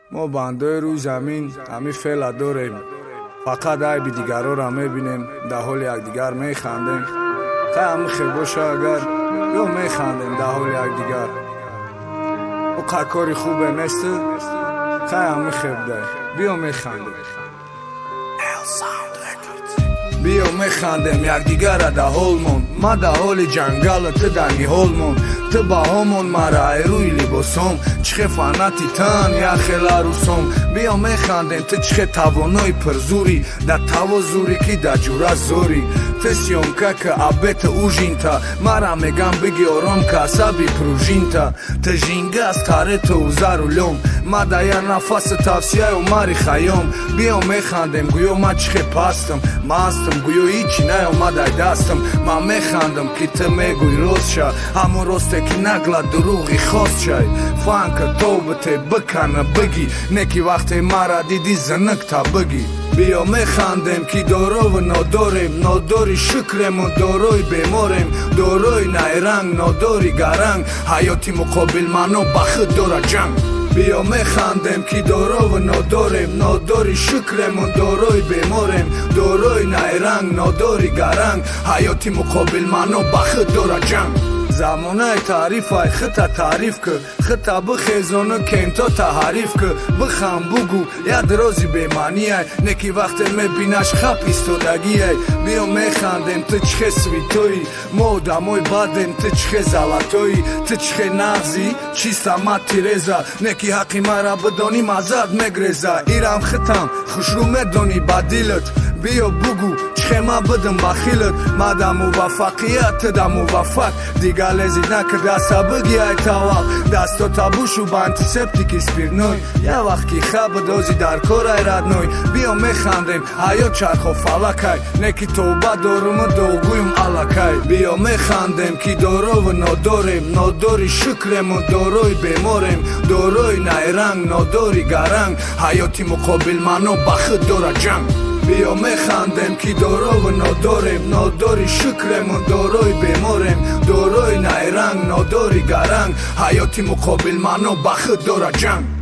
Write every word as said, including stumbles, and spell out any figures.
ما بنده‌های روی زمین همین فعل داریم، فقط عیب دیگرها را میبینیم، در حال یکدیگر میخندیم. خیلی همین خیلی باشه اگر یا میخندیم در حال یکدیگر، او کاری خوبه نیست، خیلی همین خیلی ده، بیا میخندیم، بیا میخندیم یکدیگر را در حالمون. ما در حال جنگل، تو در نهالمون، تو با همون مرا روی لباسم، چه فناتی تن یا خیلی عروسم. بیا میخندیم تو چه توانای پرزوری، در توازوری که در جوره زوری. تو سیونکه که عبت اوژین تا، مرا میگم بگی آرام که عصبی پروژین تا. تو جینگه از تاره تو اوزر و لوم، ما در یه نفس تفسیه و ماری خیام. بیا میخندیم گویا ما چه پستم، مستم گویا هیچی نه اومده دستم. ما میخندم که تو میگوی روز شد، همون روسته که نگلا دروغی خواست شد. فانک توبته بکنه بگی، نکی وقتی مرا دیدی زنک تا بگی. بیا میخندیم که دارو و نداریم، نداری شکرمون داروی بیماریم. داروی نیرنگ نداری گرنگ، حیاتی مقابل منو بخد داره جنگ. بیا میخندیم که دارو و نداریم، نداری شکرمون داروی بیماریم. داروی نیرنگ نداری گرنگ، حیاتی مقابل منو بخد داره جنگ. زمانه تعریف های خطا تعریف که، خطا بخیزانه که انتا تحریف که. بخم بگو یاد روزی بیمانی های، نکی وقت میبینش خب ایستادگی های. بیا میخندیم تو چه سویتوی، ما دمای بدیم تو چه زلطوی. تو چه نغزی چیست امت تیرزه، نکی حقی مرا بدانی مزد میگریزه. ایرم خطم خوش رو میدانی بدیلت، بیا بگو چه ما بدم بخیلت. ما در موفقیت در موفق، دیگه لزی نکرد دست بگی ای تاوق. دستا تابوشو با انتیسپتیک اسپیرنوی، یه وقت که خواب دوزی در کار ای ردنوی. بیا میخندیم حیات چرخ و فلکای، نکی توبه دارم و دوگویم علکای. بیا میخندیم که دارو و نداریم، نداری شکرمون داروی بیماریم. داروی نیرنگ نداری گرنگ، حیاتی مقابل منو بخد داره جنگ. بیا میخندیم که دارو و نداریم، نداری شکرمون داروی بیماریم. داروی نیرنگ نداری گرنگ، حیاتی مقابل منو بخد داره جنگ.